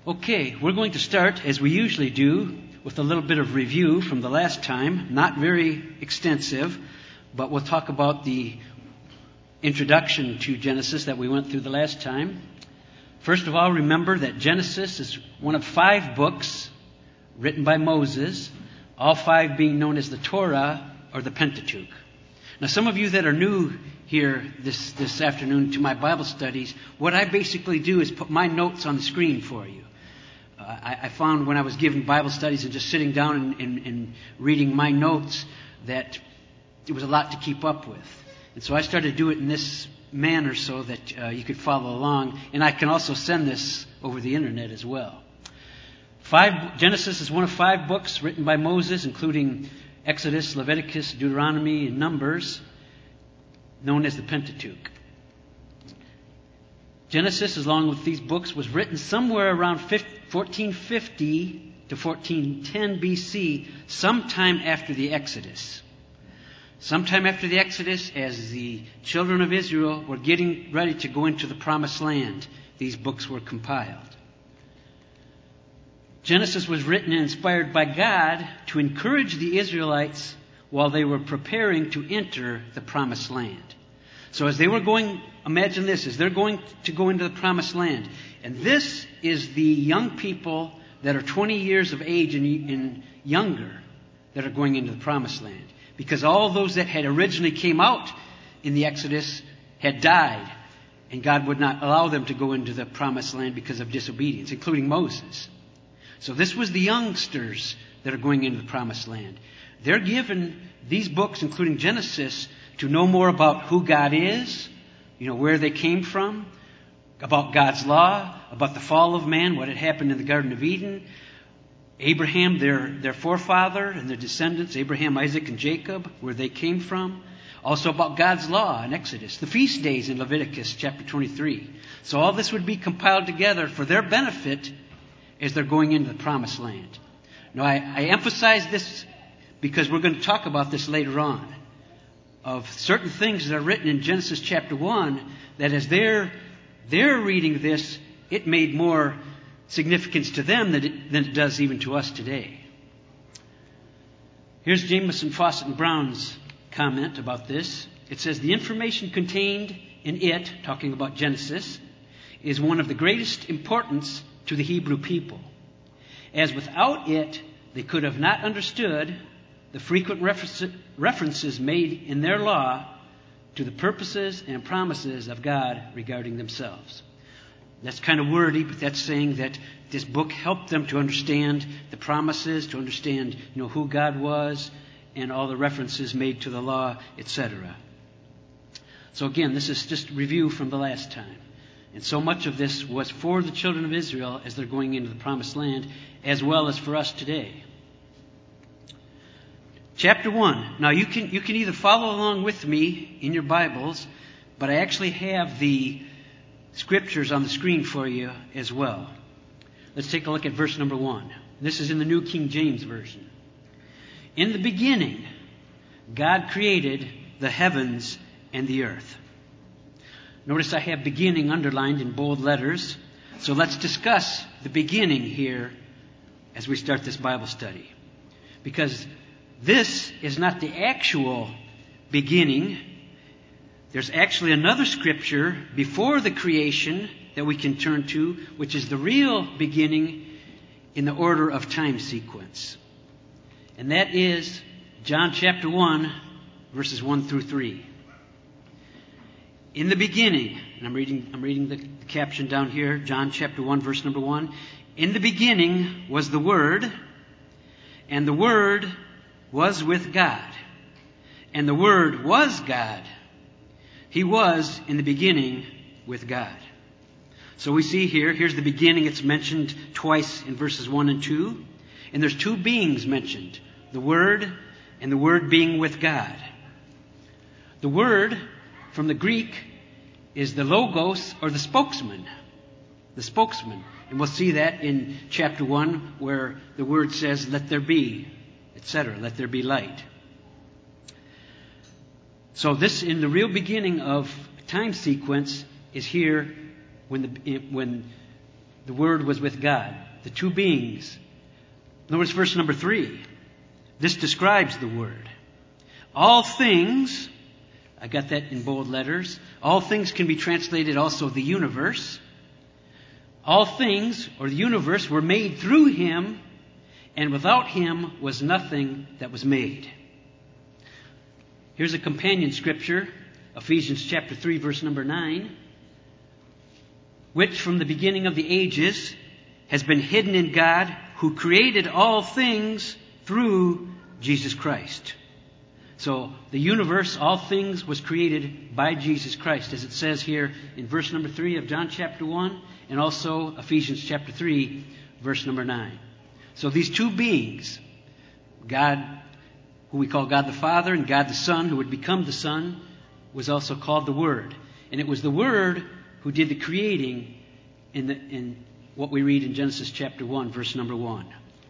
Okay, we're going to start, as we usually do, with a little bit of review from the last time. Not very extensive, but we'll talk about the introduction to Genesis that we went through the last time. First of all, remember that Genesis is one of 5 books written by Moses, all 5 being known as the Torah or the Pentateuch. Now, some of you that are new here this afternoon to my Bible studies, what I basically do is put my notes on the screen for you. I found when I was giving Bible studies and just sitting down and reading my notes that it was a lot to keep up with. And so I started to do it in this manner so that you could follow along. And I can also send this over the internet as well. Genesis is one of 5 books written by Moses, including Exodus, Leviticus, Deuteronomy, and Numbers, known as the Pentateuch. Genesis, along with these books, was written somewhere around 1450 to 1410 BC, sometime after the Exodus. Sometime after the Exodus, as the children of Israel were getting ready to go into the Promised Land, these books were compiled. Genesis was written and inspired by God to encourage the Israelites while they were preparing to enter the Promised Land. So as they were going, imagine this, as they're going to go into the Promised Land, and this is the young people that are 20 years of age and younger that are going into the Promised Land. Because all those that had originally came out in the Exodus had died, and God would not allow them to go into the Promised Land because of disobedience, including Moses. So this was the youngsters that are going into the Promised Land. They're given these books, including Genesis, to know more about who God is, where they came from, about God's law, about the fall of man, what had happened in the Garden of Eden, Abraham, their forefather, and their descendants, Abraham, Isaac, and Jacob, where they came from. Also about God's law in Exodus, the feast days in Leviticus chapter 23. So all this would be compiled together for their benefit as they're going into the Promised Land. Now, I emphasize this because we're going to talk about this later on, of certain things that are written in Genesis chapter 1 that as they're reading this, it made more significance to them than it does even to us today. Here's Jamieson, Fawcett, and Brown's comment about this. It says, the information contained in it, talking about Genesis, is one of the greatest importance to the Hebrew people, as without it they could have not understood the frequent references made in their law to the purposes and promises of God regarding themselves. That's kind of wordy, but that's saying that this book helped them to understand the promises, to understand who God was, and all the references made to the law, etc. So again, this is just review from the last time. And so much of this was for the children of Israel as they're going into the Promised Land, as well as for us today. Chapter 1. Now you can either follow along with me in your Bibles, but I actually have the scriptures on the screen for you as well. Let's take a look at verse number 1. This is in the New King James Version. In the beginning, God created the heavens and the earth. Notice I have beginning underlined in bold letters. So let's discuss the beginning here as we start this Bible study. Because this is not the actual beginning. There's actually another scripture before the creation that we can turn to, which is the real beginning in the order of time sequence. And that is John chapter 1, verses 1 through 3. In the beginning, and I'm reading the caption down here, John chapter 1, verse number 1. In the beginning was the Word, and the Word was with God, and the Word was God. He was in the beginning with God. So we see here's the beginning. It's mentioned twice in verses 1 and 2. And there's 2 beings mentioned, the Word and the Word being with God. The Word, from the Greek, is the logos or the spokesman. The spokesman. And we'll see that in chapter 1 where the Word says, let there be, etc. Let there be light. So this, in the real beginning of time sequence, is here when the Word was with God. The two beings. Notice verse number 3. This describes the Word. All things, I got that in bold letters. All things can be translated also the universe. All things, or the universe, were made through Him, and without Him was nothing that was made. Here's a companion scripture, Ephesians chapter 3, verse number 9. Which from the beginning of the ages has been hidden in God, who created all things through Jesus Christ. So the universe, all things, was created by Jesus Christ, as it says here in verse number 3 of John chapter 1, and also Ephesians chapter 3, verse number 9. So these two beings, God, who we call God the Father, and God the Son, who would become the Son, was also called the Word. And it was the Word who did the creating in what we read in Genesis chapter 1, verse number 1.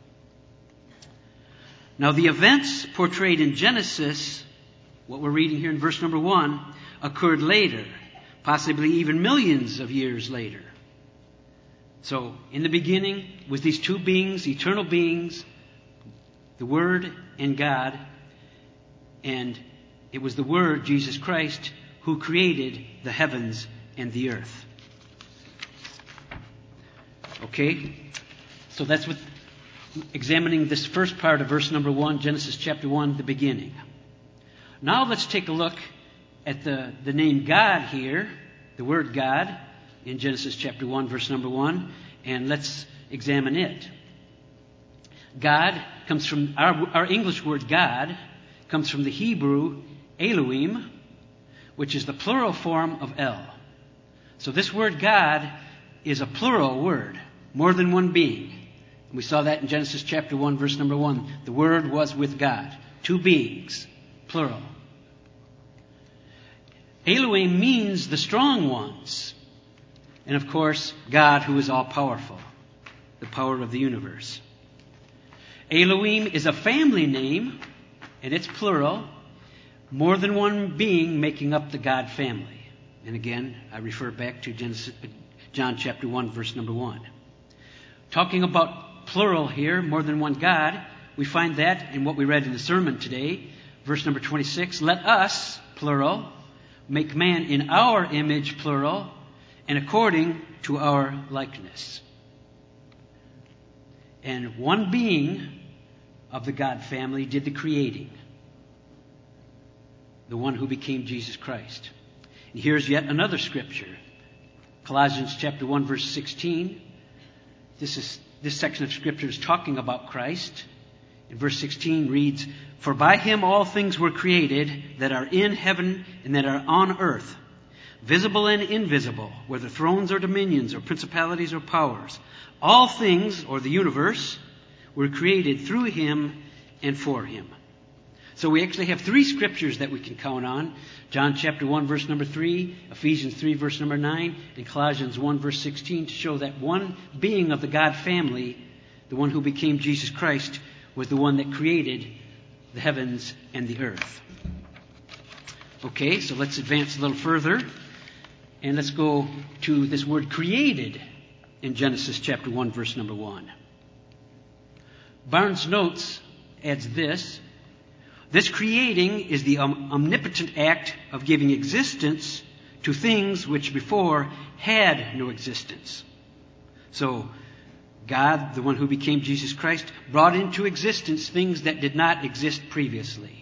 Now the events portrayed in Genesis, what we're reading here in verse number 1, occurred later, possibly even millions of years later. So in the beginning was these two beings, eternal beings, the Word and God, and it was the Word, Jesus Christ, who created the heavens and the earth. Okay? So that's what examining this first part of verse number 1, Genesis chapter 1, the beginning. Now let's take a look at the name God here, the word God, in Genesis chapter 1, verse number 1, and let's examine it. God comes from, our English word God comes from the Hebrew Elohim, which is the plural form of El. So this word God is a plural word, more than one being. We saw that in Genesis chapter 1, verse number 1. The Word was with God. Two beings, plural. Elohim means the strong ones. And of course, God, who is all-powerful, the power of the universe. Elohim is a family name, and it's plural. More than one being making up the God family. And again, I refer back to John chapter 1, verse number 1. Talking about plural here, more than one God, we find that in what we read in the sermon today, verse number 26. Let us, plural, make man in our image, plural, and according to our likeness. And one being of the God family did the creating. The one who became Jesus Christ. And here's yet another scripture. Colossians chapter 1, verse 16. This section of Scripture is talking about Christ. In verse 16 reads, For by Him all things were created that are in heaven and that are on earth, visible and invisible, whether thrones or dominions or principalities or powers. All things, or the universe, were created through Him and for Him. So we actually have three scriptures that we can count on. John chapter 1, verse number 3, Ephesians 3, verse number 9, and Colossians 1, verse 16 to show that one being of the God family, the one who became Jesus Christ, was the one that created the heavens and the earth. Okay, so let's advance a little further, and let's go to this word created in Genesis chapter 1, verse number 1. Barnes Notes adds this. This creating is the omnipotent act of giving existence to things which before had no existence. So, God, the one who became Jesus Christ, brought into existence things that did not exist previously.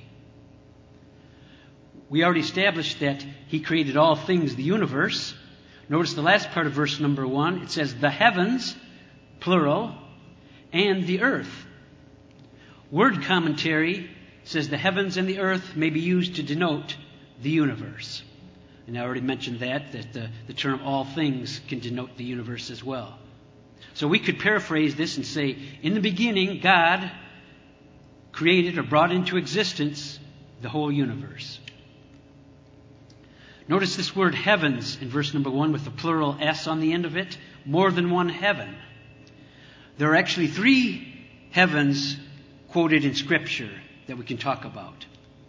We already established that He created all things, the universe. Notice the last part of verse number 1. It says, the heavens, plural, and the earth. Word commentary says the heavens and the earth may be used to denote the universe. And I already mentioned that the term all things can denote the universe as well. So we could paraphrase this and say, in the beginning, God created or brought into existence the whole universe. Notice this word heavens in verse number 1 with the plural S on the end of it. More than one heaven. There are actually three heavens quoted in Scripture that we can talk about.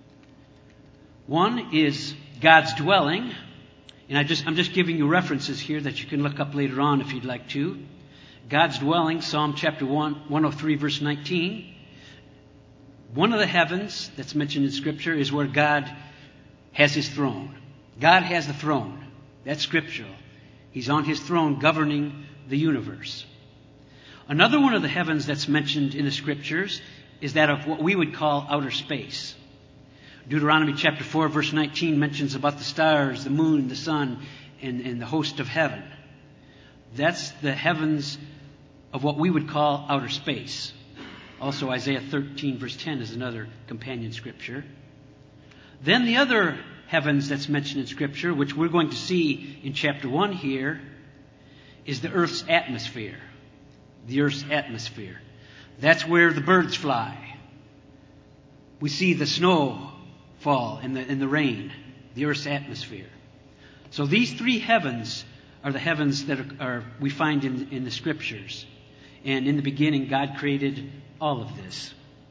One is God's dwelling, and I'm just giving you references here that you can look up later on if you'd like to. God's dwelling, Psalm chapter 103, verse 19. One of the heavens that's mentioned in Scripture is where God has His throne. God has the throne. That's scriptural. He's on His throne governing the universe. Another one of the heavens that's mentioned in the Scriptures is that of what we would call outer space. Deuteronomy chapter 4, verse 19 mentions about the stars, the moon, the sun, and the host of heaven. That's the heavens of what we would call outer space. Also, Isaiah 13, verse 10 is another companion scripture. Then the other heavens that's mentioned in Scripture, which we're going to see in chapter 1 here, is the earth's atmosphere. The earth's atmosphere. That's where the birds fly. We see the snow fall and the rain. The earth's atmosphere. So these three heavens are the heavens that we find in the Scriptures. And in the beginning, God created all of this.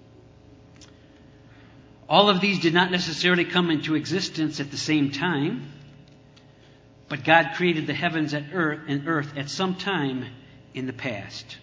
All of these did not necessarily come into existence at the same time, but God created the heavens and earth at some time in the past.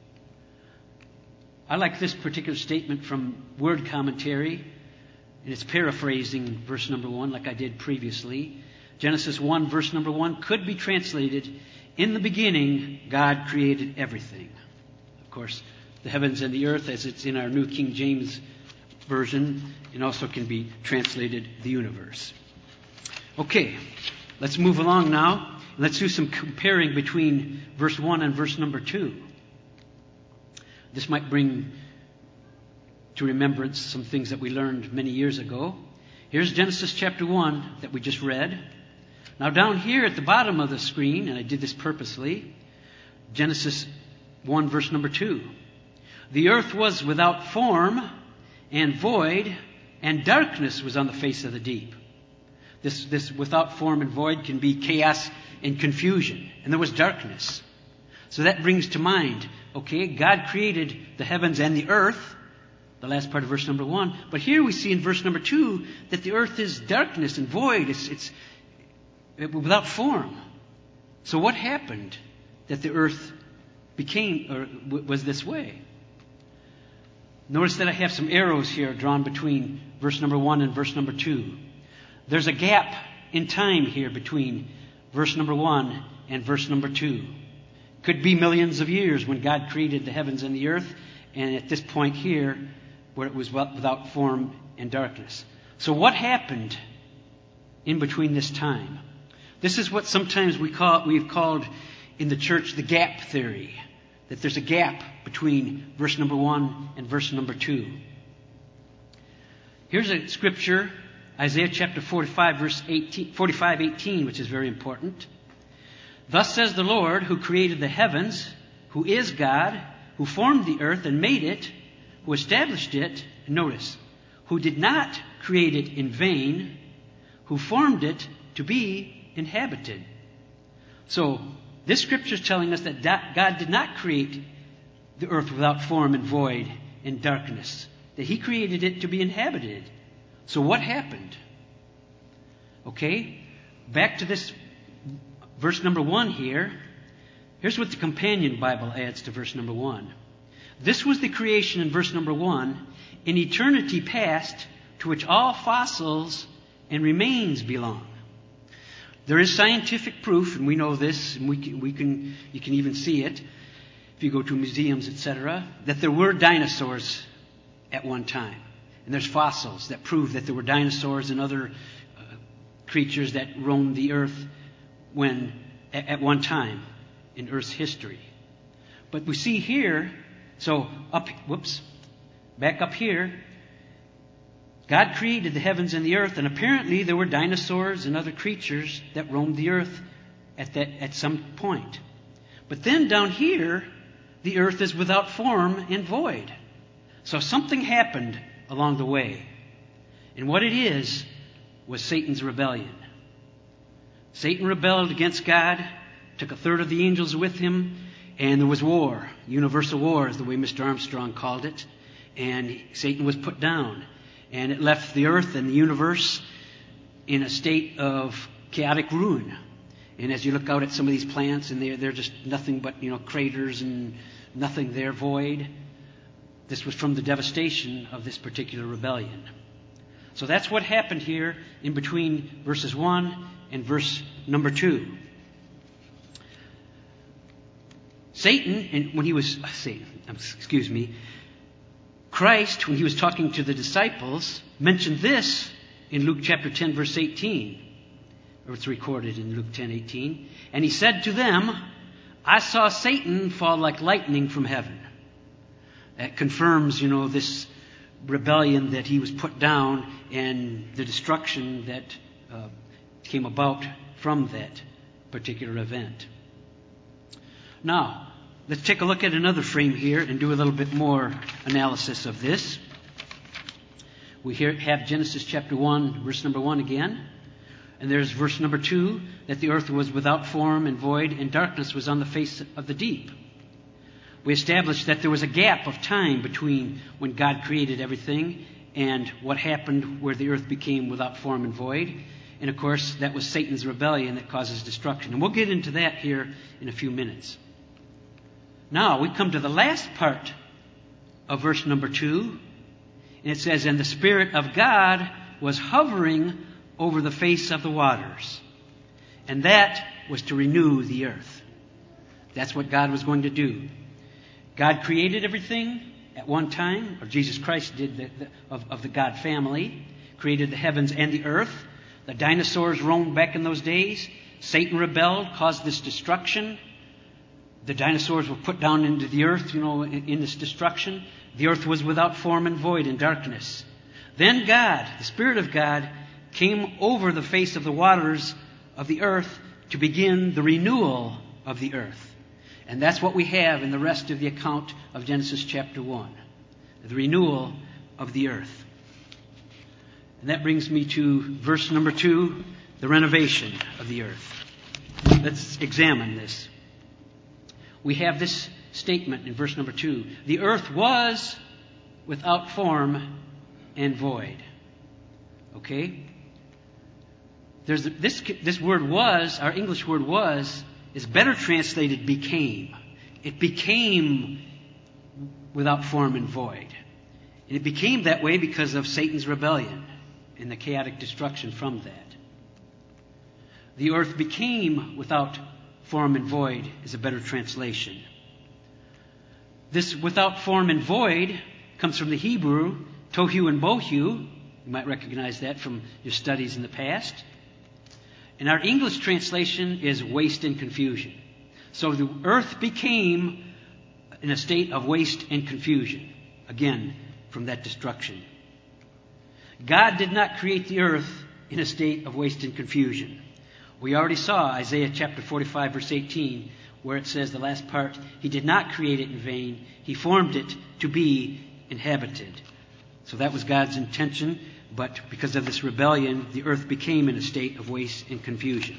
I like this particular statement from Word Commentary, and it's paraphrasing verse number 1 like I did previously. Genesis 1, verse number 1 could be translated, "In the beginning, God created everything." Of course, the heavens and the earth, as it's in our New King James Version, and also can be translated the universe. Okay, let's move along now. Let's do some comparing between verse 1 and verse number 2. This might bring to remembrance some things that we learned many years ago. Here's Genesis chapter 1 that we just read. Now down here at the bottom of the screen, and I did this purposely, Genesis 1 verse number 2. The earth was without form and void, and darkness was on the face of the deep. This without form and void can be chaos and confusion. And there was darkness. So that brings to mind, okay, God created the heavens and the earth, the last part of verse number 1. But here we see in verse number 2 that the earth is darkness and void. It's without form. So what happened that the earth was this way? Notice that I have some arrows here drawn between verse number 1 and verse number 2. There's a gap in time here between verse number 1 and verse number 2. Could be millions of years when God created the heavens and the earth, and at this point here, where it was without form and darkness. So what happened in between this time? This is what sometimes we've called in the church the gap theory. That there's a gap between verse number 1 and verse number 2. Here's a scripture, Isaiah chapter 45:18, which is very important. Thus says the Lord, who created the heavens, who is God, who formed the earth and made it, who established it, and notice, who did not create it in vain, who formed it to be inhabited. So, this scripture is telling us that God did not create the earth without form and void and darkness. That He created it to be inhabited. So what happened? Okay, back to this verse number 1 here. Here's what the companion Bible adds to verse number 1. This was the creation in verse number 1, in eternity past, to which all fossils and remains belong. There is scientific proof, and we know this, and you can even see it if you go to museums, etc., that there were dinosaurs at one time. And there's fossils that prove that there were dinosaurs and other creatures that roamed the earth at one time in Earth's history. But we see here, back up here, God created the heavens and the earth, and apparently there were dinosaurs and other creatures that roamed the earth at some point. But then down here, the earth is without form and void. So something happened along the way. And what it was Satan's rebellion. Satan rebelled against God, took a third of the angels with him, and there was war. Universal war is the way Mr. Armstrong called it. And Satan was put down. And it left the earth and the universe in a state of chaotic ruin. And as you look out at some of these plants, and they're just nothing but, craters and nothing there, void. This was from the devastation of this particular rebellion. So that's what happened here in between verses 1 and verse number 2. Christ, when he was talking to the disciples, mentioned this in Luke chapter 10, verse 18. Or it's recorded in Luke 10:18. And he said to them, I saw Satan fall like lightning from heaven. That confirms, this rebellion that he was put down and the destruction that came about from that particular event. Now, let's take a look at another frame here and do a little bit more analysis of this. We have Genesis chapter 1, verse number 1 again. And there's verse number 2, that the earth was without form and void, and darkness was on the face of the deep. We established that there was a gap of time between when God created everything and what happened where the earth became without form and void. And of course, that was Satan's rebellion that causes destruction. And we'll get into that here in a few minutes. Now, we come to the last part of verse number 2. And it says, and the Spirit of God was hovering over the face of the waters. And that was to renew the earth. That's what God was going to do. God created everything at one time, or Jesus Christ did of the God family, created the heavens and the earth. The dinosaurs roamed back in those days. Satan rebelled, caused this destruction. The dinosaurs were put down into the earth, in this destruction. The earth was without form and void in darkness. Then God, the Spirit of God, came over the face of the waters of the earth to begin the renewal of the earth. And that's what we have in the rest of the account of Genesis chapter 1. The renewal of the earth. And that brings me to verse number 2, the renovation of the earth. Let's examine this. We have this statement in verse number 2. The earth was without form and void. Okay? There's this word was, our English word was, is better translated became. It became without form and void. And it became that way because of Satan's rebellion and the chaotic destruction from that. The earth became without form and void is a better translation. This without form and void comes from the Hebrew tohu and bohu. You might recognize that from your studies in the past. And our English translation is waste and confusion. So the earth became in a state of waste and confusion. Again, from that destruction. God did not create the earth in a state of waste and confusion. We already saw Isaiah chapter 45, verse 18, where it says the last part, He did not create it in vain. He formed it to be inhabited. So that was God's intention. But because of this rebellion, the earth became in a state of waste and confusion.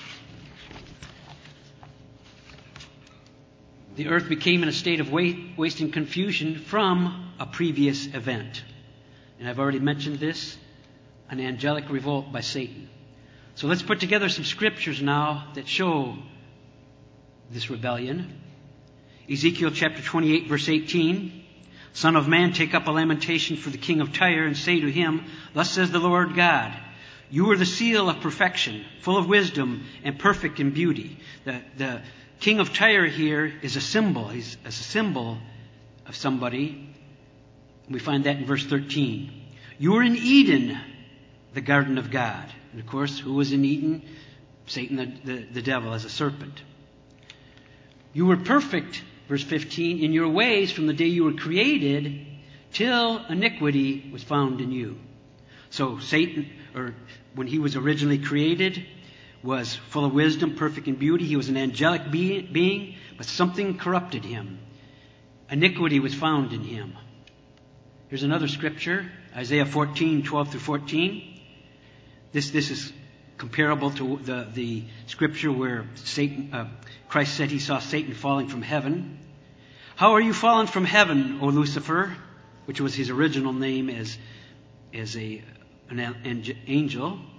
The earth became in a state of waste and confusion from a previous event. And I've already mentioned this, an angelic revolt by Satan. So let's put together some scriptures now that show this rebellion. Ezekiel chapter 28, verse 18. Son of man, take up a lamentation for the king of Tyre and say to him, Thus says the Lord God, You are the seal of perfection, full of wisdom and perfect in beauty. The king of Tyre here is a symbol. He's a symbol of somebody. We find that in verse 13. You are in Eden, the garden of God. And of course, who was in Eden? Satan, the devil, as a serpent. You were perfect, verse 15, in your ways from the day you were created till iniquity was found in you. So Satan, or when he was originally created, was full of wisdom, perfect in beauty. He was an angelic being, but something corrupted him. Iniquity was found in him. Here's another scripture, Isaiah 14, 12 through 14. This is comparable to the scripture where Christ said he saw Satan falling from heaven. How are you fallen from heaven, O Lucifer, which was his original name as an angel.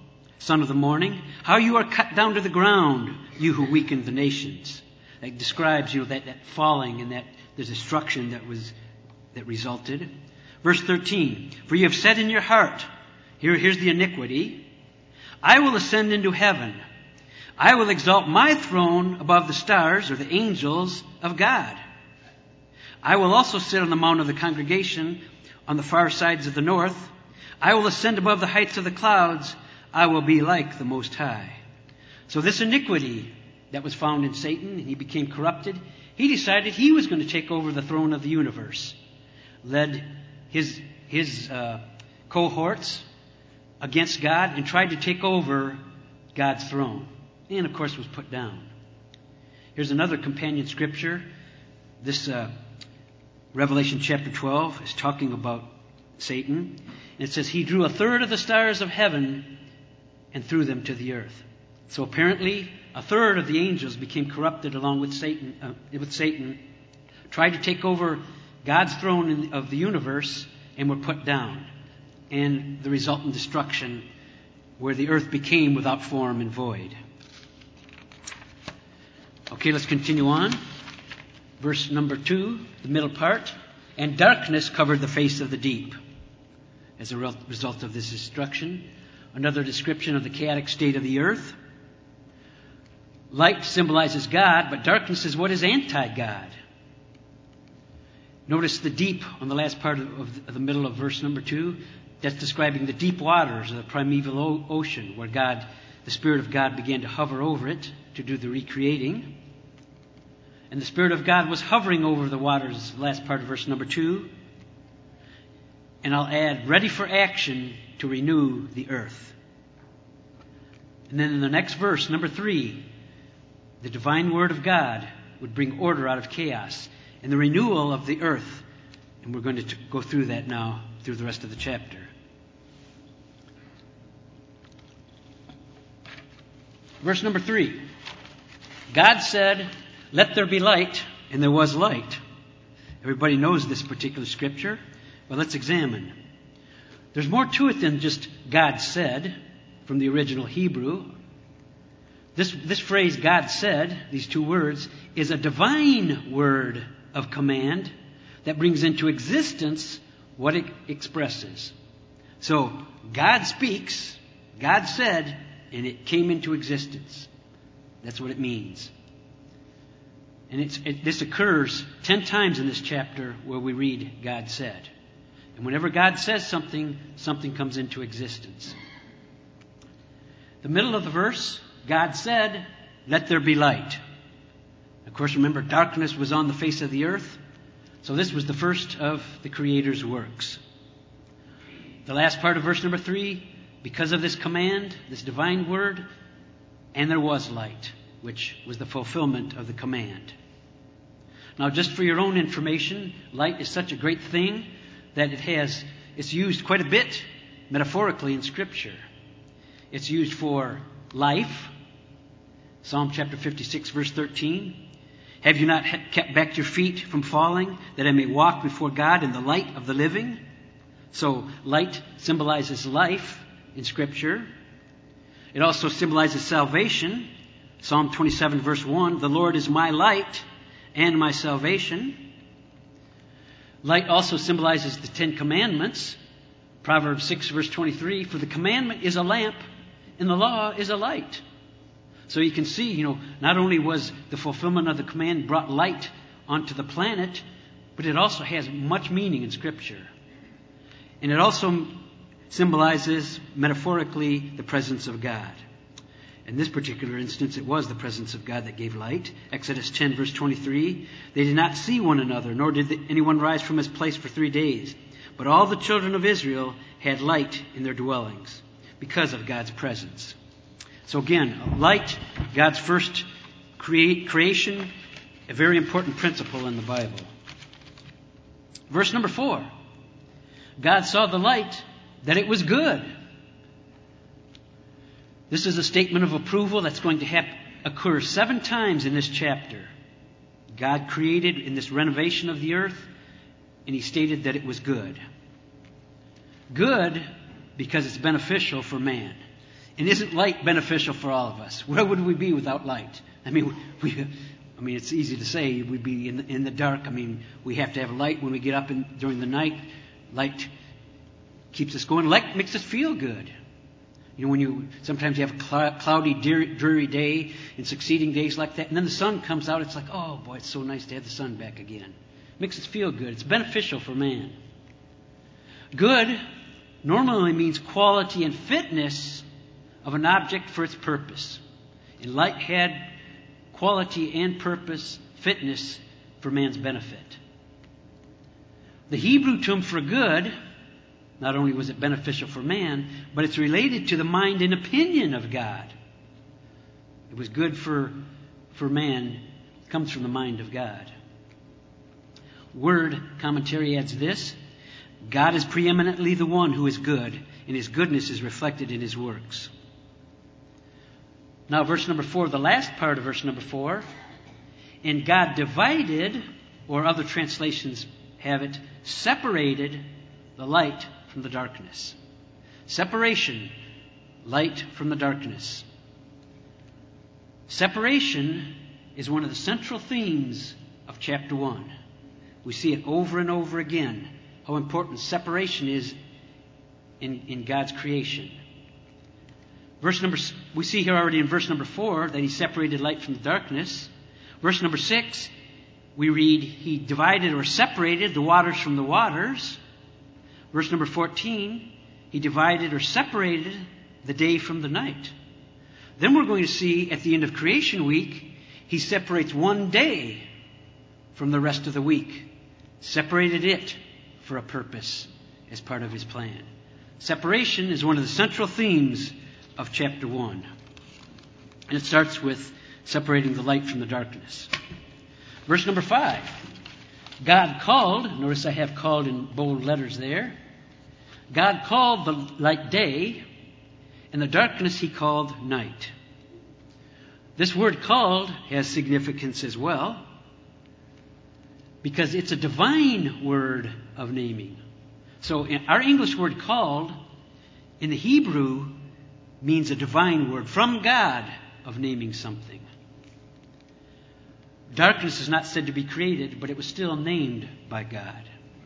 son of the morning. How you are cut down to the ground, you who weakened the nations. That describes, that falling and that the destruction that resulted. Verse 13, for you have said in your heart, here's the iniquity, I will ascend into heaven. I will exalt my throne above the stars, or the angels of God. I will also sit on the mount of the congregation on the far sides of the north. I will ascend above the heights of the clouds. I will be like the Most High. So this iniquity that was found in Satan, and he became corrupted, he decided he was going to take over the throne of the universe. Led his cohorts against God and tried to take over God's throne. And, of course, was put down. Here's another companion scripture. This Revelation chapter 12 is talking about Satan. And it says, he drew a third of the stars of heaven and threw them to the earth. So apparently, a third of the angels became corrupted along with Satan, tried to take over God's throne of the universe, and were put down. And the resultant destruction, where the earth became without form and void. Okay, let's continue on. Verse number 2, the middle part. And darkness covered the face of the deep as a result of this destruction. Another description of the chaotic state of the earth. Light symbolizes God, but darkness is what is anti-God. Notice the deep on the last part of the middle of verse number 2. That's describing the deep waters of the primeval ocean, where the Spirit of God began to hover over it to do the recreating. And the Spirit of God was hovering over the waters, the last part of verse number 2. And I'll add, ready for action to renew the earth. And then in the next verse, number 3, the divine word of God would bring order out of chaos and the renewal of the earth. And we're going to go through that now through the rest of the chapter. Verse number 3. God said, let there be light, and there was light. Everybody knows this particular scripture, but let's examine. There's more to it than just God said from the original Hebrew. This phrase, God said, these two words, is a divine word of command that brings into existence what it expresses. So, God speaks, God said, and it came into existence. That's what it means. And this occurs 10 times in this chapter where we read God said. And whenever God says something, something comes into existence. The middle of the verse, God said, let there be light. Of course, remember, darkness was on the face of the earth. So this was the first of the Creator's works. The last part of verse number 3, because of this command, this divine word, and there was light, which was the fulfillment of the command. Now, just for your own information, light is such a great thing that it's used quite a bit metaphorically in Scripture. It's used for life. Psalm chapter 56, verse 13. Have you not kept back your feet from falling, that I may walk before God in the light of the living? So, light symbolizes life in Scripture. It also symbolizes salvation. Psalm 27, verse 1, the Lord is my light and my salvation. Light also symbolizes the 10 Commandments. Proverbs 6, verse 23, for the commandment is a lamp and the law is a light. So you can see, not only was the fulfillment of the command brought light onto the planet, but it also has much meaning in Scripture. And it also symbolizes, metaphorically, the presence of God. In this particular instance, it was the presence of God that gave light. Exodus 10, verse 23, they did not see one another, nor did anyone rise from his place for 3 days. But all the children of Israel had light in their dwellings because of God's presence. So again, light, God's first creation, a very important principle in the Bible. Verse number 4. God saw the light, that it was good. This is a statement of approval that's going to occur 7 times in this chapter. God created in this renovation of the earth, and He stated that it was good. Good because it's beneficial for man. And isn't light beneficial for all of us? Where would we be without light? I mean, it's easy to say we'd be in the dark. I mean, we have to have light when we get up during the night. Light keeps us going. Light makes us feel good. You know, sometimes you have a cloudy, dreary day and succeeding days like that, and then the sun comes out. It's like, oh boy, it's so nice to have the sun back again. It makes us feel good. It's beneficial for man. Good normally means quality and fitness of an object for its purpose. And light had quality and purpose, fitness for man's benefit. The Hebrew term for good, not only was it beneficial for man, but it's related to the mind and opinion of God. It was good for man. It comes from the mind of God. Word commentary adds this: God is preeminently the one who is good, and His goodness is reflected in His works. Now, verse number 4, the last part of verse number 4. And God divided, or other translations have it, separated the light from the darkness. Separation, light from the darkness. Separation is one of the central themes of chapter 1. We see it over and over again, how important separation is in God's creation. We see here already in verse number 4 that He separated light from the darkness. Verse number 6, we read He divided or separated the waters from the waters. Verse number 14, He divided or separated the day from the night. Then we're going to see at the end of creation week, He separates one day from the rest of the week. Separated it for a purpose as part of His plan. Separation is one of the central themes of chapter 1. And it starts with separating the light from the darkness. Verse number 5. God called, notice I have called in bold letters there. God called the light day, and the darkness He called night. This word called has significance as well, because it's a divine word of naming. So our English word called in the Hebrew means a divine word from God of naming something. Darkness is not said to be created, but it was still named by God.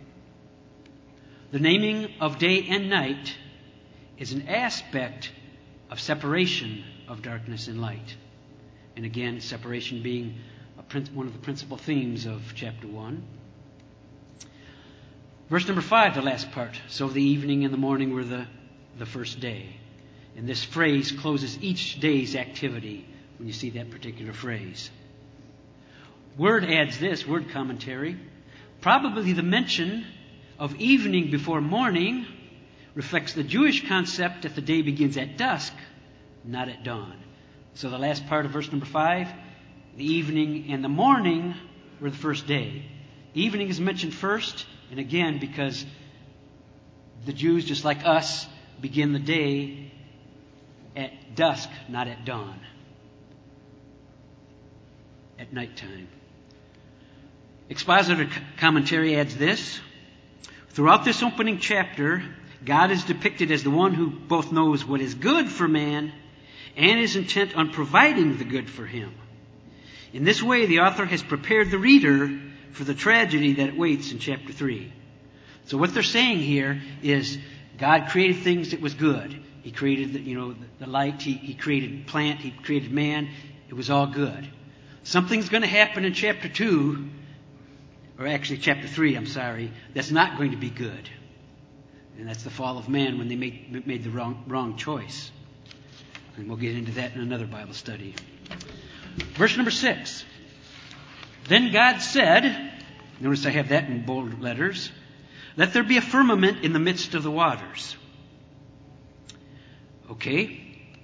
The naming of day and night is an aspect of separation of darkness and light. And again, separation being one of the principal themes of chapter 1. Verse number 5, the last part. So the evening and the morning were the first day. And this phrase closes each day's activity when you see that particular phrase. Word adds this, word commentary. Probably the mention of evening before morning reflects the Jewish concept that the day begins at dusk, not at dawn. So the last part of verse number 5, the evening and the morning were the first day. Evening is mentioned first, and again, because the Jews, just like us, begin the day at dusk, not at dawn. At nighttime. Expositor commentary adds this. Throughout this opening chapter, God is depicted as the one who both knows what is good for man and is intent on providing the good for him. In this way, the author has prepared the reader for the tragedy that awaits in chapter 3. So what they're saying here is God created things that was good. He created the light. He created plant. He created man. It was all good. Something's going to happen in chapter 2, or actually chapter 3, that's not going to be good. And that's the fall of man when they made the wrong choice. And we'll get into that in another Bible study. Verse number 6. Then God said, notice I have that in bold letters, let there be a firmament in the midst of the waters. Okay.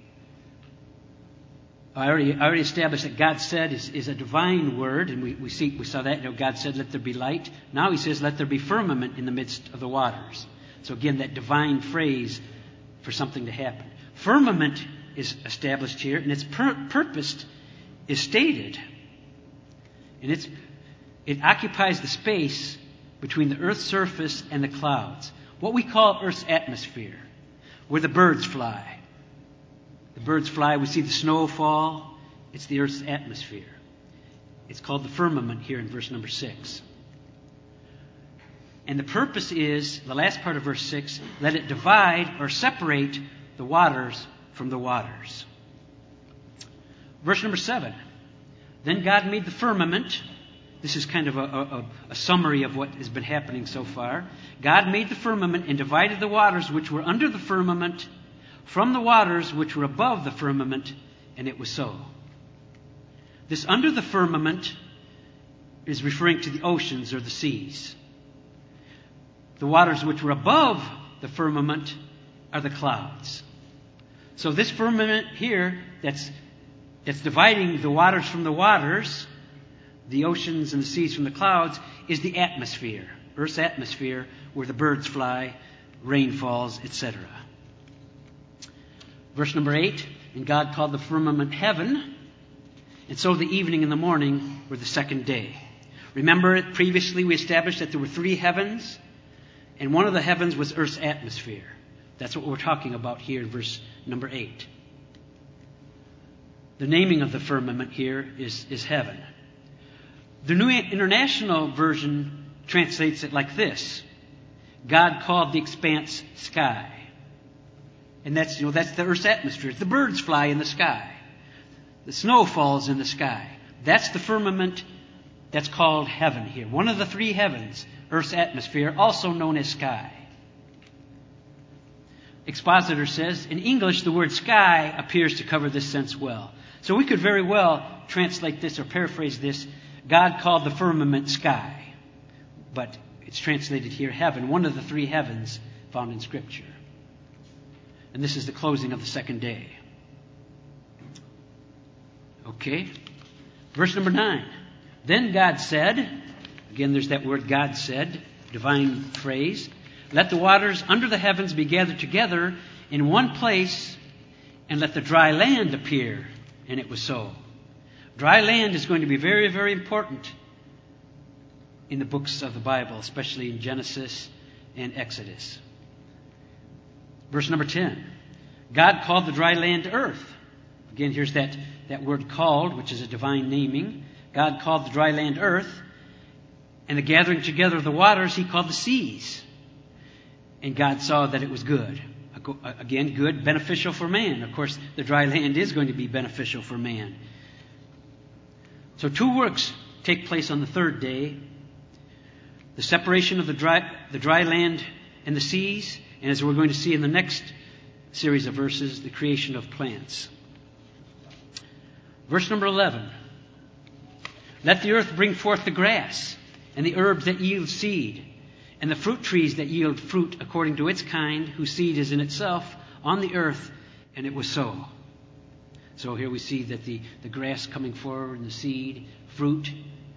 I already established that God said is a divine word, and we saw that. God said, let there be light. Now He says, let there be firmament in the midst of the waters. So again, that divine phrase for something to happen. Firmament is established here, and its purpose is stated. And it occupies the space between the earth's surface and the clouds. What we call Earth's atmosphere, where the birds fly. The birds fly. We see the snow fall. It's the earth's atmosphere. It's called the firmament here in verse number 6. And the purpose is, the last part of verse 6, let it divide or separate the waters from the waters. Verse number 7. Then God made the firmament. This is kind of a summary of what has been happening so far. God made the firmament and divided the waters which were under the firmament from the waters which were above the firmament, and it was so. This under the firmament is referring to the oceans or the seas. The waters which were above the firmament are the clouds. So this firmament here that's dividing the waters from the waters, the oceans and the seas from the clouds, is the atmosphere, Earth's atmosphere, where the birds fly, rain falls, etc. Verse number 8, and God called the firmament heaven, and so the evening and the morning were the second day. Remember, previously we established that there were 3 heavens, and one of the heavens was Earth's atmosphere. That's what we're talking about here in verse number 8. The naming of the firmament here is heaven. The New International Version translates it like this. God called the expanse sky. And that's the Earth's atmosphere. The birds fly in the sky. The snow falls in the sky. That's the firmament that's called heaven here. One of the 3 heavens, Earth's atmosphere, also known as sky. Expositor says, in English, the word sky appears to cover this sense well. So we could very well translate this or paraphrase this, God called the firmament sky. But it's translated here heaven, one of the 3 heavens found in Scripture. And this is the closing of the second day. Okay. Verse number 9. Then God said, again there's that word God said, divine phrase, let the waters under the heavens be gathered together in one place, and let the dry land appear. And it was so. Dry land is going to be very, very important in the books of the Bible, especially in Genesis and Exodus. Verse number 10. God called the dry land earth. Again, here's that word called, which is a divine naming. God called the dry land earth, and the gathering together of the waters he called the seas. And God saw that it was good. Again, good, beneficial for man. Of course, the dry land is going to be beneficial for man. So 2 works take place on the third day. The separation of the dry land and the seas, and as we're going to see in the next series of verses, the creation of plants. Verse number 11. Let the earth bring forth the grass, and the herbs that yield seed, and the fruit trees that yield fruit according to its kind, whose seed is in itself on the earth, and it was so. So here we see that the grass coming forward and the seed, fruit.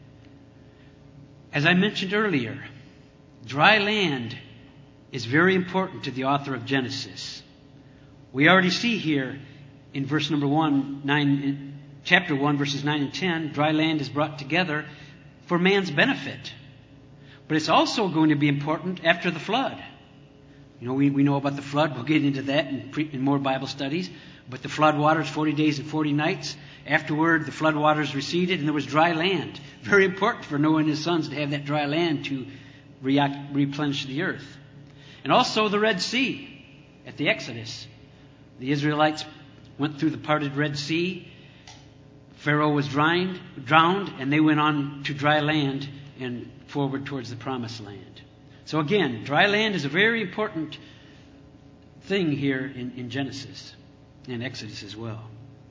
As I mentioned earlier, dry land is very important to the author of Genesis. We already see here in verse number 1, chapter 1, verses 9 and 10, dry land is brought together for man's benefit. But it's also going to be important after the flood. We know about the flood. We'll get into that in more Bible studies. But the flood waters, 40 days and 40 nights. Afterward, the flood waters receded and there was dry land. Very important for Noah and his sons to have that dry land to replenish the earth. And also the Red Sea at the Exodus. The Israelites went through the parted Red Sea. Pharaoh was drowned, and they went on to dry land and forward towards the promised land. So again, dry land is a very important thing here in Genesis and Exodus as well.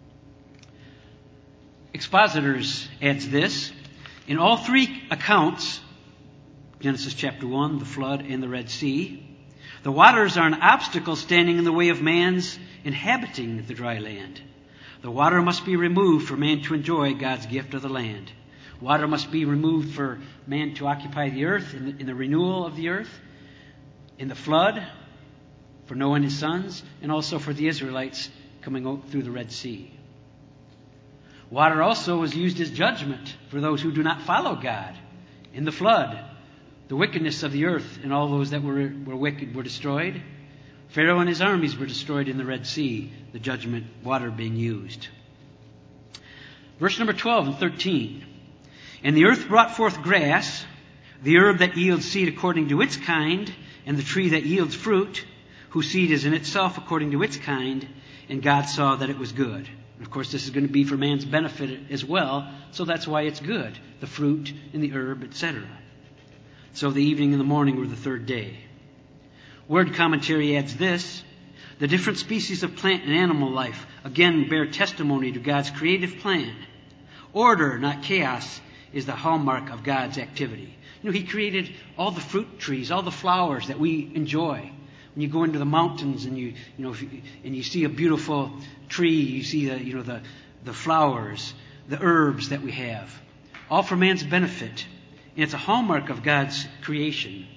Expositors adds this. In all 3 accounts, Genesis chapter 1, the flood, and the Red Sea, the waters are an obstacle standing in the way of man's inhabiting the dry land. The water must be removed for man to enjoy God's gift of the land. Water must be removed for man to occupy the earth in the renewal of the earth, in the flood, for Noah and his sons, and also for the Israelites coming through the Red Sea. Water also was used as judgment for those who do not follow God. In the flood, the wickedness of the earth and all those that were wicked were destroyed. Pharaoh and his armies were destroyed in the Red Sea, the judgment water being used. Verse number 12 and 13. And the earth brought forth grass, the herb that yields seed according to its kind, and the tree that yields fruit, whose seed is in itself according to its kind. And God saw that it was good. And of course, this is going to be for man's benefit as well, so that's why it's good. The fruit and the herb, etc. So the evening and the morning were the third day. Word commentary adds this: the different species of plant and animal life again bear testimony to God's creative plan. Order, not chaos, is the hallmark of God's activity. He created all the fruit trees, all the flowers that we enjoy. When you go into the mountains and you see a beautiful tree, you see the flowers, the herbs that we have, all for man's benefit. And it's a hallmark of God's creation.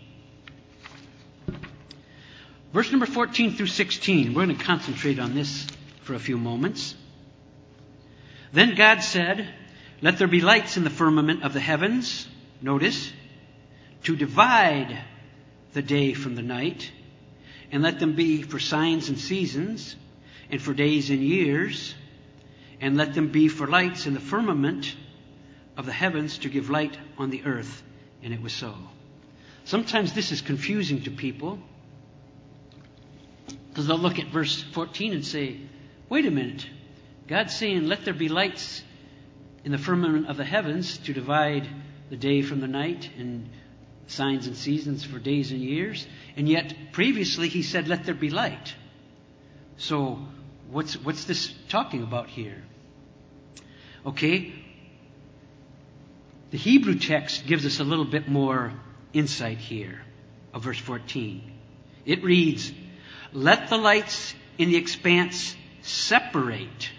Verse number 14 through 16. We're going to concentrate on this for a few moments. Then God said, "Let there be lights in the firmament of the heavens," notice, "to divide the day from the night, and let them be for signs and seasons, and for days and years, and let them be for lights in the firmament of the heavens to give light on the earth." And it was so. Sometimes this is confusing to people, because they'll look at verse 14 and say, wait a minute, God's saying, let there be lights in the firmament of the heavens to divide the day from the night, and signs and seasons for days and years. And yet, previously, he said, let there be light. So, what's this talking about here? Okay, the Hebrew text gives us a little bit more insight here of verse 14. It reads, "Let the lights in the expanse separate."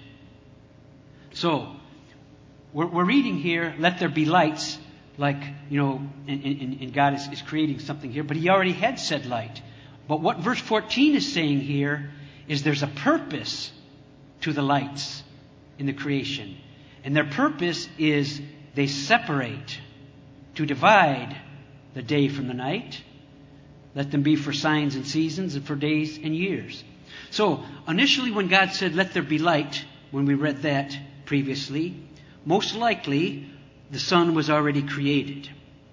So, we're reading here, let there be lights, like, and God is creating something here, but he already had said light. But what verse 14 is saying here is there's a purpose to the lights in the creation. And their purpose is they separate, to divide the day from the night. Let them be for signs and seasons and for days and years. So, initially when God said, let there be light, when we read that previously, most likely the sun was already created.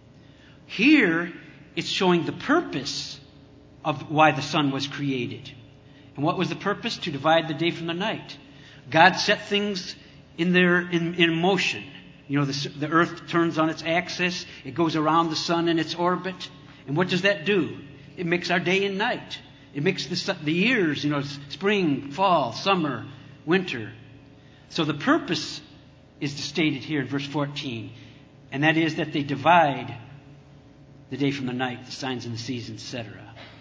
Here, it's showing the purpose of why the sun was created. And what was the purpose? To divide the day from the night. God set things in motion. The earth turns on its axis. It goes around the sun in its orbit. And what does that do? It makes our day and night. It makes the years, spring, fall, summer, winter. So the purpose is stated here in verse 14. And that is that they divide the day from the night, the signs and the seasons, etc.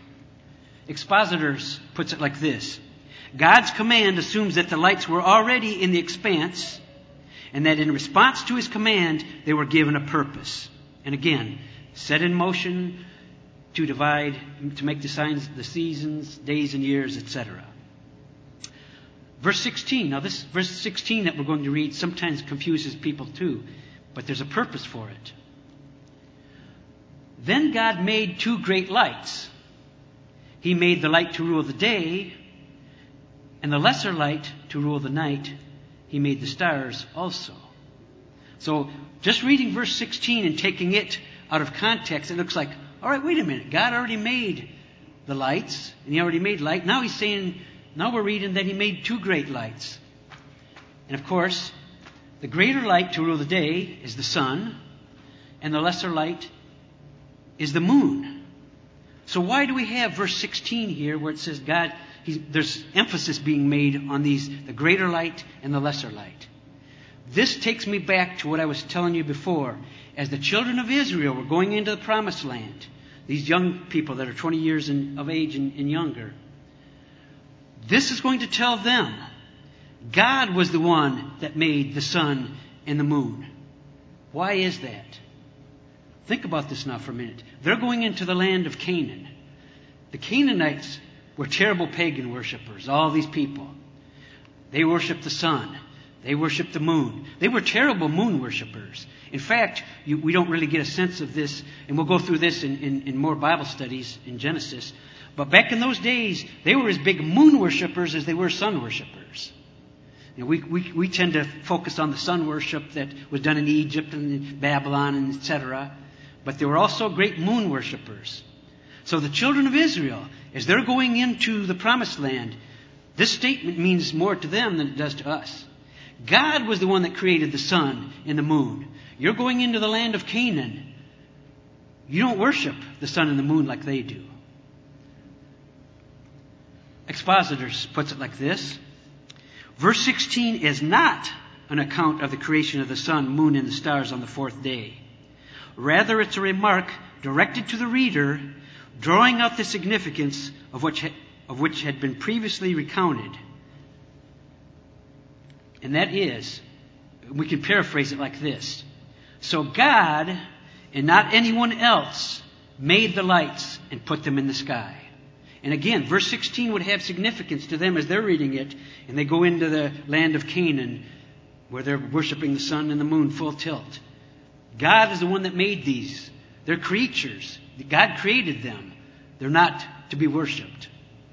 Expositors puts it like this: God's command assumes that the lights were already in the expanse, and that in response to his command, they were given a purpose. And again, set in motion to divide, to make the signs, the seasons, days and years, etc. Verse 16. Now this verse 16 that we're going to read sometimes confuses people too, but there's a purpose for it. Then God made two great lights. He made the light to rule the day, and the lesser light to rule the night. He made the stars also. So, just reading verse 16 and taking it out of context, it looks like, all right, wait a minute. God already made the lights, and he already made light. Now he's saying, now we're reading that he made two great lights. And of course, the greater light to rule the day is the sun, and the lesser light is the moon. So why do we have verse 16 here where it says God, there's emphasis being made on the greater light and the lesser light? This takes me back to what I was telling you before. As the children of Israel were going into the promised land, these young people that are 20 years of age and younger, this is going to tell them God was the one that made the sun and the moon. Why is that? Think about this now for a minute. They're going into the land of Canaan. The Canaanites were terrible pagan worshippers, all these people. They worshiped the sun. They worshiped the moon. They were terrible moon worshipers. In fact, we don't really get a sense of this, and we'll go through this in more Bible studies in Genesis. But back in those days, they were as big moon worshipers as they were sun worshipers. You know, we tend to focus on the sun worship that was done in Egypt and Babylon and etc. But they were also great moon worshipers. So the children of Israel, as they're going into the promised land, this statement means more to them than it does to us. God was the one that created the sun and the moon. You're going into the land of Canaan. You don't worship the sun and the moon like they do. Expositors puts it like this. Verse 16 is not an account of the creation of the sun, moon, and the stars on the fourth day. Rather, it's a remark directed to the reader, drawing out the significance of which had been previously recounted. And that is, we can paraphrase it like this. So God, and not anyone else, made the lights and put them in the sky. And again, verse 16 would have significance to them as they're reading it, and they go into the land of Canaan, where they're worshiping the sun and the moon full tilt. God is the one that made these. They're creatures. God created them. They're not to be worshipped.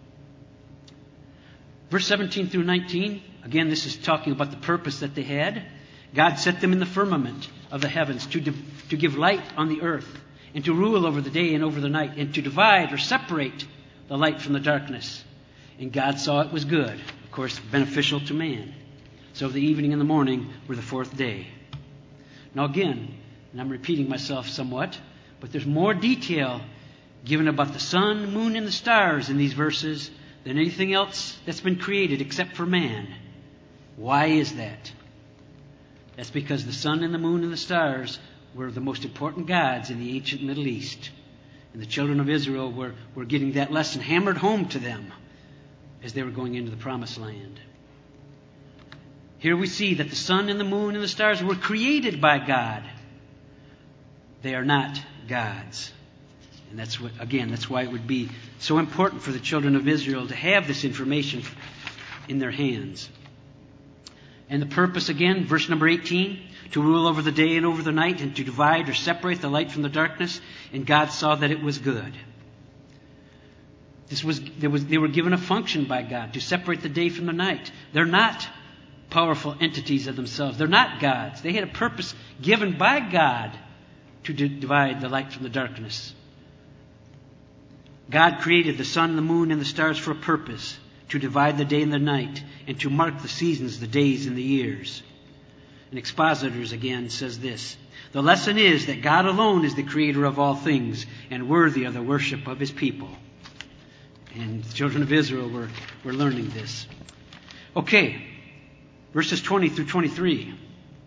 Verse 17 through 19, again, this is talking about the purpose that they had. God set them in the firmament of the heavens to give light on the earth, and to rule over the day and over the night, and to divide or separate the light from the darkness. And God saw it was good, of course, beneficial to man. So the evening and the morning were the fourth day. Now again, and I'm repeating myself somewhat, but there's more detail given about the sun, moon, and the stars in these verses than anything else that's been created except for man. Why is that? That's because the sun and the moon and the stars were the most important gods in the ancient Middle East. And the children of Israel were getting that lesson hammered home to them as they were going into the promised land. Here we see that the sun and the moon and the stars were created by God. They are not gods. And that's why it would be so important for the children of Israel to have this information in their hands. And the purpose again, verse number 18, to rule over the day and over the night, and to divide or separate the light from the darkness. And God saw that it was good. They were given a function by God to separate the day from the night. They're not powerful entities of themselves. They're not gods. They had a purpose given by God to divide the light from the darkness. God created the sun, the moon, and the stars for a purpose, to divide the day and the night, and to mark the seasons, the days, and the years. And Expositors again says this. The lesson is that God alone is the creator of all things and worthy of the worship of his people. And the children of Israel were learning this. Okay, verses 20 through 23.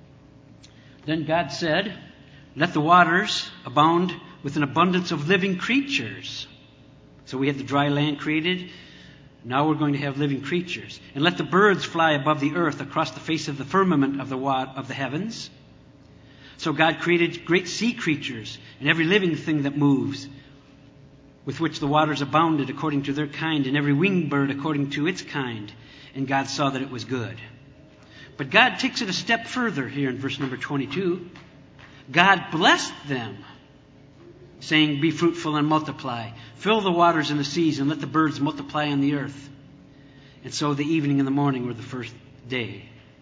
Then God said, let the waters abound with an abundance of living creatures. So we had the dry land created. Now we're going to have living creatures. And let the birds fly above the earth across the face of the firmament of the heavens. So God created great sea creatures and every living thing that moves, with which the waters abounded according to their kind, and every winged bird according to its kind. And God saw that it was good. But God takes it a step further here in verse number 22. God blessed them, saying, be fruitful and multiply. Fill the waters and the seas, and let the birds multiply on the earth. And so the evening and the morning were the first day.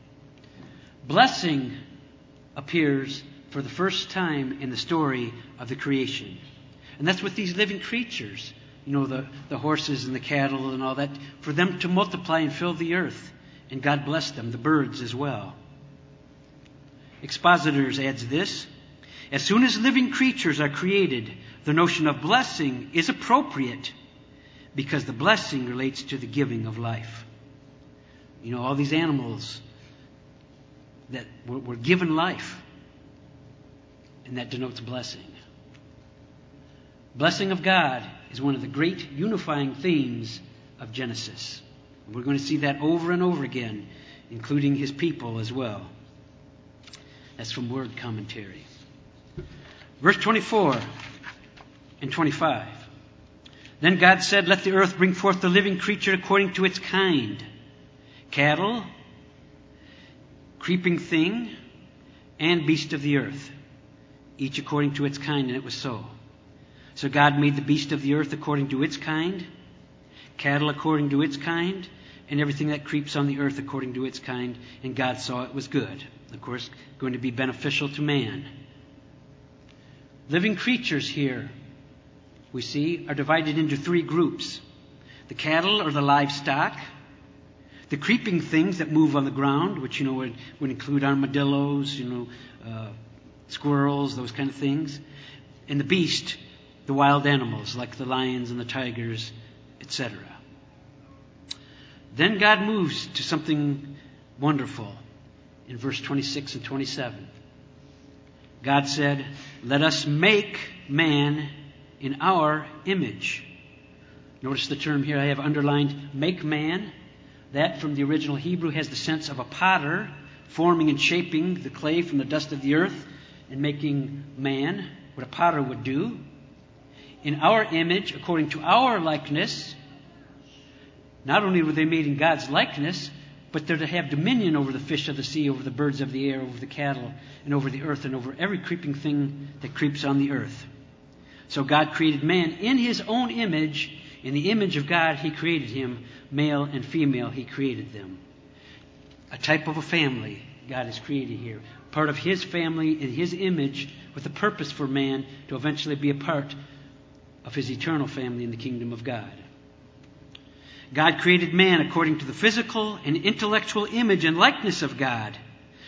Blessing appears for the first time in the story of the creation. And that's with these living creatures. You know, the horses and the cattle and all that. For them to multiply and fill the earth. And God blessed them, the birds as well. Expositors adds this. As soon as living creatures are created, the notion of blessing is appropriate because the blessing relates to the giving of life. You know, all these animals that were given life, and that denotes blessing. Blessing of God is one of the great unifying themes of Genesis. We're going to see that over and over again, including his people as well. That's from Word Commentary. Verse 24 and 25. Then God said, let the earth bring forth the living creature according to its kind. Cattle, creeping thing, and beast of the earth, each according to its kind, and it was so. So God made the beast of the earth according to its kind, cattle according to its kind, and everything that creeps on the earth according to its kind, and God saw it was good. Of course, going to be beneficial to man. Living creatures here, we see, are divided into three groups. The cattle or the livestock, the creeping things that move on the ground, which would include armadillos, squirrels, those kind of things, and the beast, the wild animals like the lions and the tigers, etc. Then God moves to something wonderful in verse 26 and 27. God said, "Let us make man in our image." Notice the term here I have underlined, make man. That from the original Hebrew has the sense of a potter forming and shaping the clay from the dust of the earth and making man, what a potter would do. In our image, according to our likeness. Not only were they made in God's likeness, but they're to have dominion over the fish of the sea, over the birds of the air, over the cattle, and over the earth, and over every creeping thing that creeps on the earth. So God created man in His own image. In the image of God, He created him. Male and female, He created them. A type of a family God has created here. Part of His family in His image with a purpose for man to eventually be a part of His eternal family in the kingdom of God. God created man according to the physical and intellectual image and likeness of God.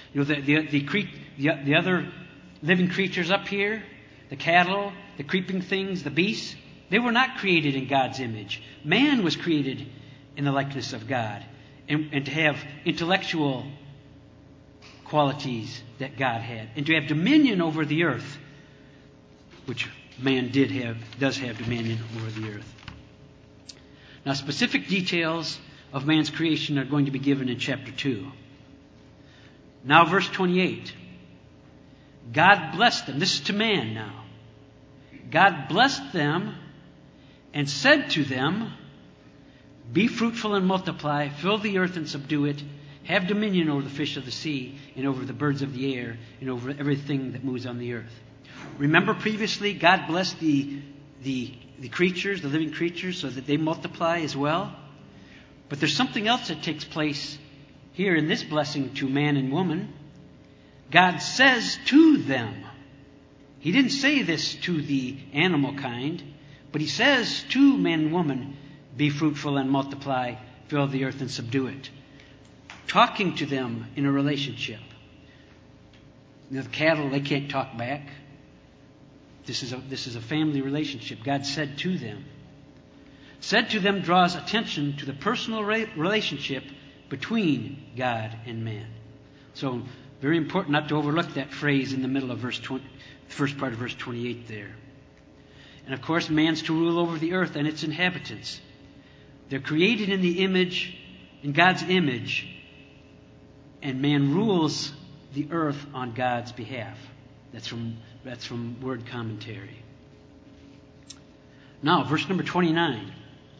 The other living creatures up here, the cattle, the creeping things, the beasts, they were not created in God's image. Man was created in the likeness of God, and to have intellectual qualities that God had, and to have dominion over the earth, which man does have dominion over the earth. Now, specific details of man's creation are going to be given in chapter 2. Now, verse 28. God blessed them. This is to man now. God blessed them and said to them, "Be fruitful and multiply, fill the earth and subdue it, have dominion over the fish of the sea and over the birds of the air and over everything that moves on the earth." Remember previously, God blessed the creatures, the living creatures, so that they multiply as well. But there's something else that takes place here in this blessing to man and woman. God says to them. He didn't say this to the animal kind, but He says to man and woman, "Be fruitful and multiply, fill the earth and subdue it." Talking to them in a relationship. The cattle, they can't talk back. This is a family relationship. God said to them. Said to them draws attention to the personal relationship between God and man. So, very important not to overlook that phrase in the middle of verse 20, the first part of verse 28 there. And of course, man's to rule over the earth and its inhabitants. They're created in God's image, and man rules the earth on God's behalf. That's from Word Commentary. Now, verse number 29.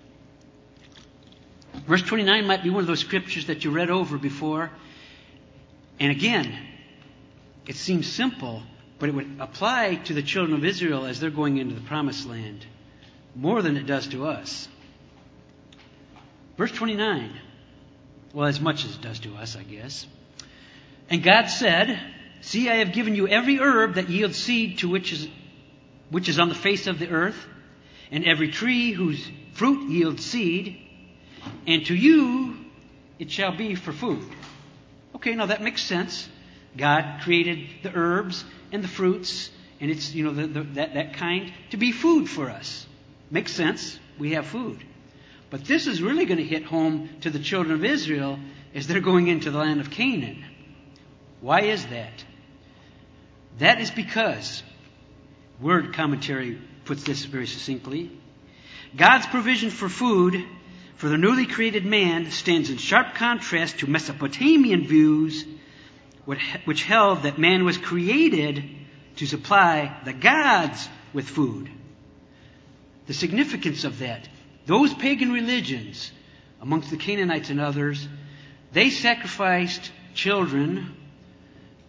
Verse 29 might be one of those scriptures that you read over before. And again, it seems simple, but it would apply to the children of Israel as they're going into the promised land more than it does to us. Verse 29. Well, as much as it does to us, I guess. And God said, "See, I have given you every herb that yields seed to which is on the face of the earth, and every tree whose fruit yields seed, and to you it shall be for food." Okay, now that makes sense. God created the herbs and the fruits, and it's that kind to be food for us. Makes sense. We have food. But this is really going to hit home to the children of Israel as they're going into the land of Canaan. Why is that? That is because, Word Commentary puts this very succinctly, God's provision for food for the newly created man stands in sharp contrast to Mesopotamian views which held that man was created to supply the gods with food. The significance of that, those pagan religions amongst the Canaanites and others, they sacrificed children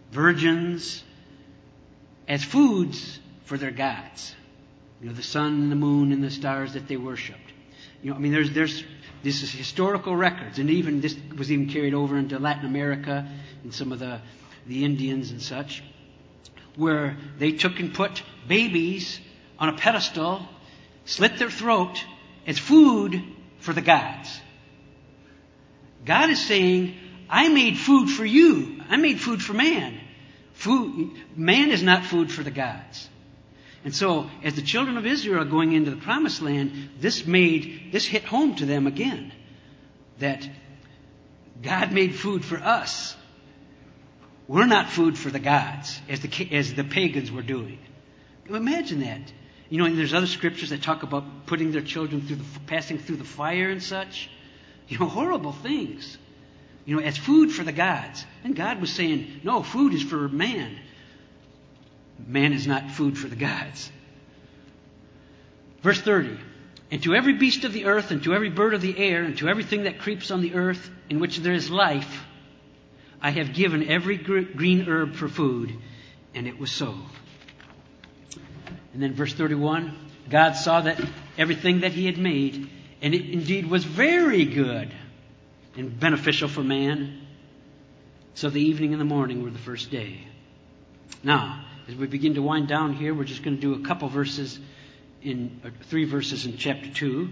virgins, as foods for their gods. The sun and the moon and the stars that they worshipped. There's this is historical records, and even this was even carried over into Latin America and some of the Indians and such, where they took and put babies on a pedestal, slit their throat as food for the gods. God is saying, I made food for you. I made food for man. Man is not food for the gods. And so, as the children of Israel are going into the promised land, this hit home to them again. That God made food for us. We're not food for the gods, as the pagans were doing. Imagine that. And there's other scriptures that talk about putting their children passing through the fire and such. Horrible things. As food for the gods. And God was saying, no, food is for man. Man is not food for the gods. Verse 30. And to every beast of the earth, and to every bird of the air, and to everything that creeps on the earth, in which there is life, I have given every green herb for food. And it was so. And then verse 31. God saw that everything that he had made, and it indeed was very good and beneficial for man. So the evening and the morning were the first day. Now, as we begin to wind down here, we're just going to do a couple verses, 3 verses in chapter 2.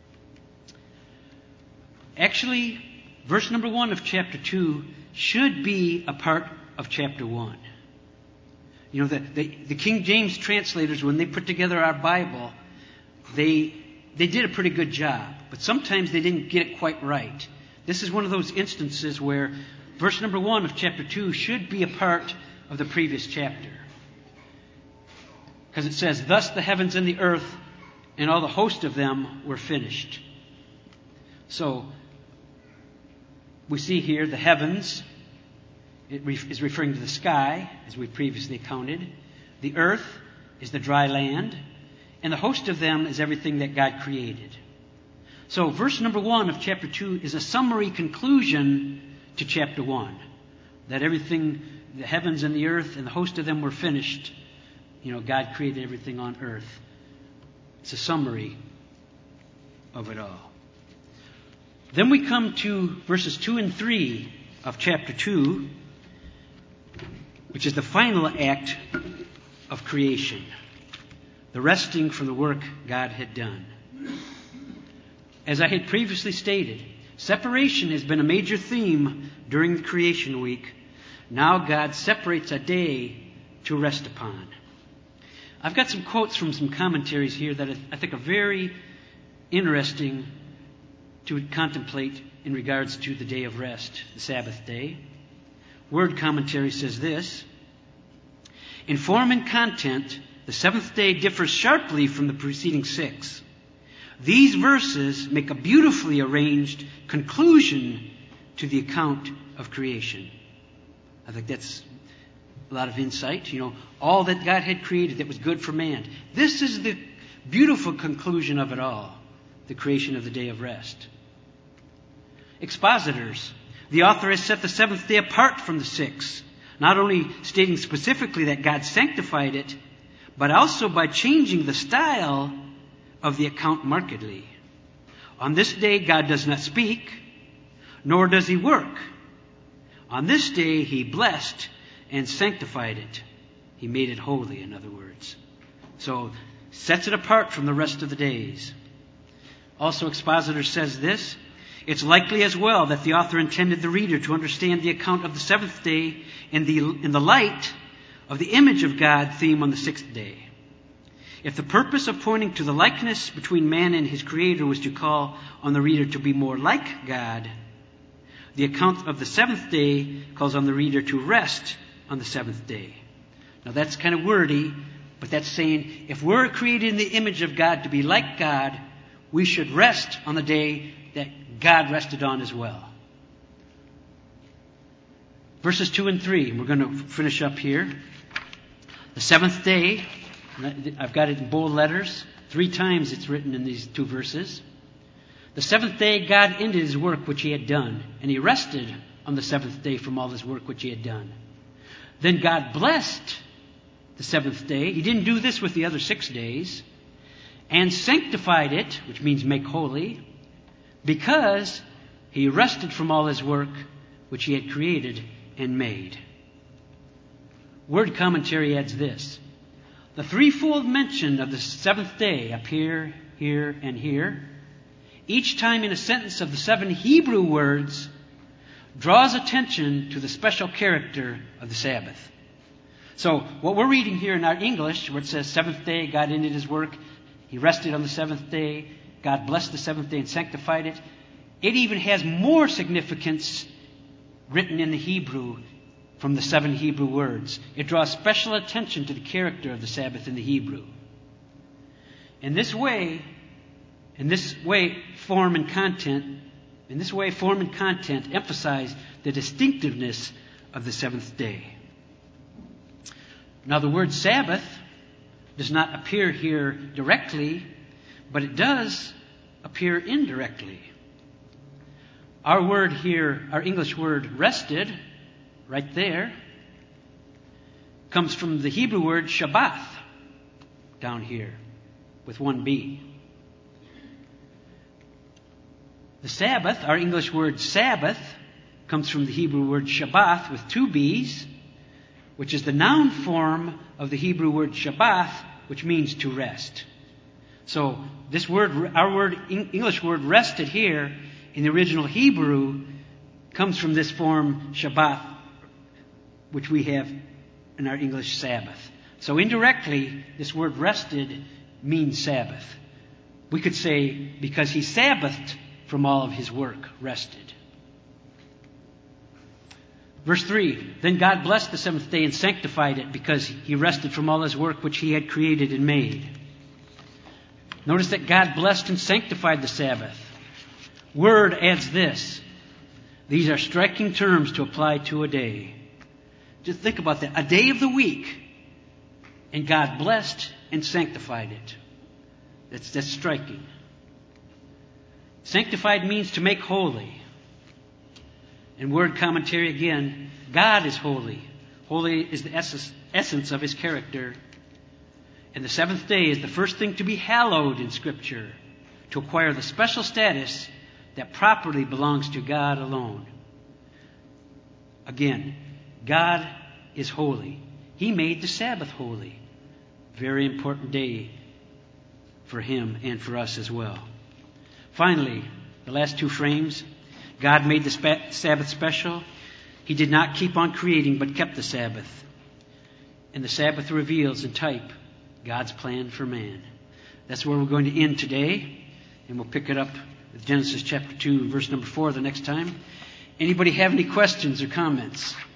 Actually, verse number 1 of chapter 2 should be a part of chapter 1. The King James translators, when they put together our Bible, they did a pretty good job, but sometimes they didn't get it quite right. This is one of those instances where verse number 1 of chapter 2 should be a part of the previous chapter. Because it says, thus the heavens and the earth and all the host of them were finished. So, we see here the heavens, it is referring to the sky, as we previously counted. The earth is the dry land, and the host of them is everything that God created. So, verse number 1 of chapter 2 is a summary conclusion to chapter 1. That everything, the heavens and the earth and the host of them were finished. God created everything on earth. It's a summary of it all. Then we come to verses 2 and 3 of chapter 2, which is the final act of creation. The resting from the work God had done. As I had previously stated, separation has been a major theme during the creation week. Now God separates a day to rest upon. I've got some quotes from some commentaries here that I think are very interesting to contemplate in regards to the day of rest, the Sabbath day. Word commentary says this: in form and content, the seventh day differs sharply from the preceding 6. These verses make a beautifully arranged conclusion to the account of creation. I think that's a lot of insight. All that God had created that was good for man. This is the beautiful conclusion of it all, the creation of the day of rest. Expositors. The author has set the seventh day apart from the 6, not only stating specifically that God sanctified it, but also by changing the style of the account markedly. On this day God does not speak, nor does he work. On this day he blessed and sanctified it. He made it holy, in other words. So, sets it apart from the rest of the days. Also, Expositor says this: it's likely as well that the author intended the reader to understand the account of the seventh day in the light of the image of God theme on the 6th day. If the purpose of pointing to the likeness between man and his Creator was to call on the reader to be more like God, the account of the 7th day calls on the reader to rest on the 7th day. Now that's kind of wordy, but that's saying if we're created in the image of God to be like God, we should rest on the day that God rested on as well. Verses 2 and 3, we're going to finish up here. The 7th day, I've got it in bold letters. 3 times it's written in these 2 verses. The 7th day God ended his work which he had done, and he rested on the 7th day from all his work which he had done. Then God blessed the seventh day. He didn't do this with the other 6 days. And sanctified it, which means make holy, because He rested from all His work which He had created and made. Word commentary adds this. The threefold mention of the seventh day appear here, and here, each time in a sentence of the 7 Hebrew words, draws attention to the special character of the Sabbath. So what we're reading here in our English, where it says seventh day, God ended His work, He rested on the seventh day, God blessed the seventh day and sanctified it. It even has more significance written in the Hebrew from the 7 Hebrew words. It draws special attention to the character of the Sabbath in the Hebrew. In this way, form and content emphasize the distinctiveness of the seventh day. Now the word Sabbath does not appear here directly, but it does appear indirectly. Our word here, our English word rested, right there, comes from the Hebrew word Shabbath, down here, with 1 B. The Sabbath, our English word Sabbath, comes from the Hebrew word Shabbath with 2 B's, which is the noun form of the Hebrew word Shabbath, which means to rest. So this word, our English word rested here, in the original Hebrew, comes from this form Shabbath, which we have in our English Sabbath. So indirectly, this word rested means Sabbath. We could say, because He Sabbathed from all of His work, rested. Verse 3, then God blessed the seventh day and sanctified it, because He rested from all His work which He had created and made. Notice that God blessed and sanctified the Sabbath. Word adds this. These are striking terms to apply to a day. Just think about that. A day of the week, and God blessed and sanctified it. That's striking. Sanctified means to make holy. In word commentary again, God is holy. Holy is the essence of His character. And the seventh day is the first thing to be hallowed in Scripture, to acquire the special status that properly belongs to God alone. Again, God is holy. He made the Sabbath holy. Very important day for Him and for us as well. Finally, the last 2 frames. God made the Sabbath special. He did not keep on creating, but kept the Sabbath. And the Sabbath reveals in type God's plan for man. That's where we're going to end today. And we'll pick it up with Genesis chapter 2, verse number 4 the next time. Anybody have any questions or comments?